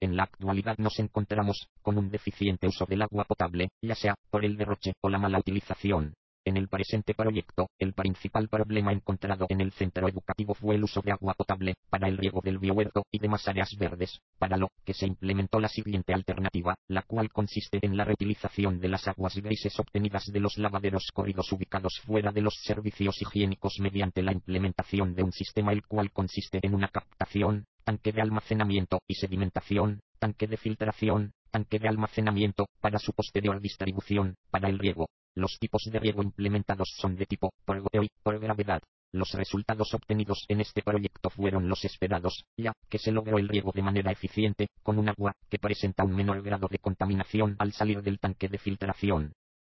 En la actualidad nos encontramos con un deficiente uso del agua potable, ya sea por el derroche o la mala utilización. En el presente proyecto, el principal problema encontrado en el centro educativo fue el uso de agua potable para el riego del biohuerto y demás áreas verdes, para lo que se implementó la siguiente alternativa, la cual consiste en la reutilización de las aguas grises obtenidas de los lavaderos corridos ubicados fuera de los servicios higiénicos mediante la implementación de un sistema el cual consiste en una captación, tanque de almacenamiento y sedimentación, tanque de filtración, tanque de almacenamiento, para su posterior distribución, para el riego. Los tipos de riego implementados son de tipo por goteo y por gravedad. Los resultados obtenidos en este proyecto fueron los esperados, ya que se logró el riego de manera eficiente, con un agua que presenta un menor grado de contaminación al salir del tanque de filtración.